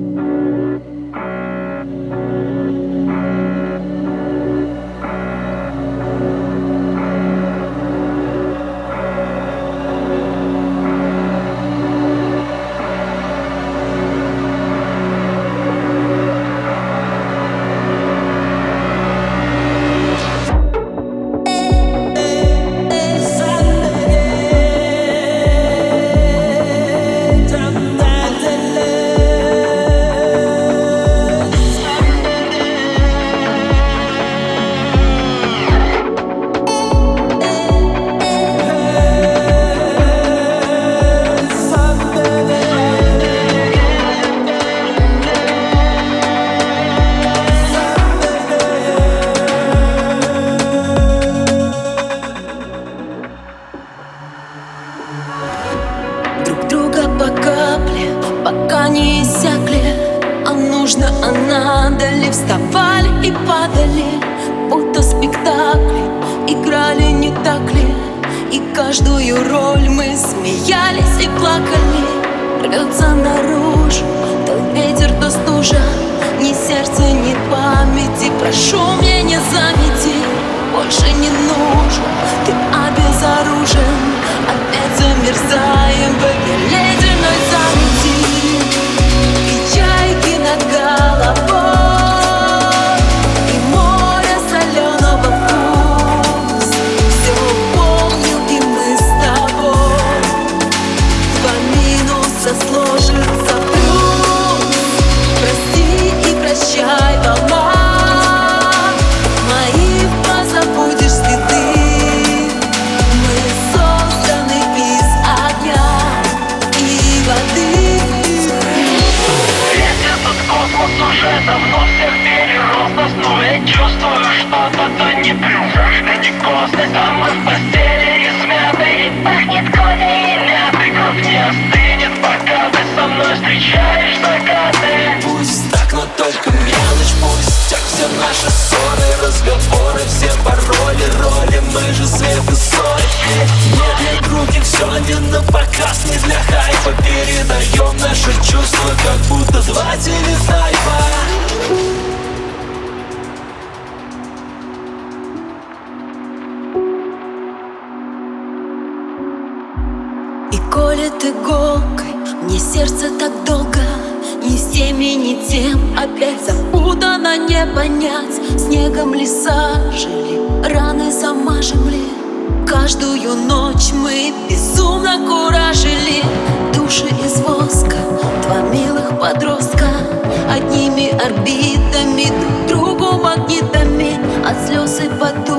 Друг друга по капле, пока не иссякли. А нужно, а надо ли? Вставали и падали, будто спектакли играли, не так ли? И каждую роль мы смеялись и плакали. Рвется наружу то ветер, то стужа. Ни сердца, ни памяти. Прошу меня, не замети, больше не нужен. Ты обезоружен, опять замерзаем в этой ледяной замети. И чайки над головой, и море соленого вкус. Все помню, и мы с тобой. Два минуса сложится в плюс. Прости и прощай, волна. Мои позабудешь следы. Мы созданы из огня и воды. Весь этот космос уже давно всех перерос нас, но я чувствую что-то, то не призрачно, не космос. А мы в постели измяты, и пахнет кофе и мятой. Кровь не остынет, пока ты со мной встречаешь закаты. Пусть так, но только мелочь. Пусть все наши ссоры, разговоры, все пароли, роли. Мы же свет и соль. Не для других, все не на показ, не для хайпа. Передаем наши чувства, как будто два телетайпа. И колет иголкой мне сердце так долго. Ни с теми, ни тем опять запутано, не понять. Снегом ли сажали, раны замажем ли? Каждую ночь мы безумно куражили. Души из воска, два милых подростка. Одними орбитами, друг другу магнитами. От слез и потом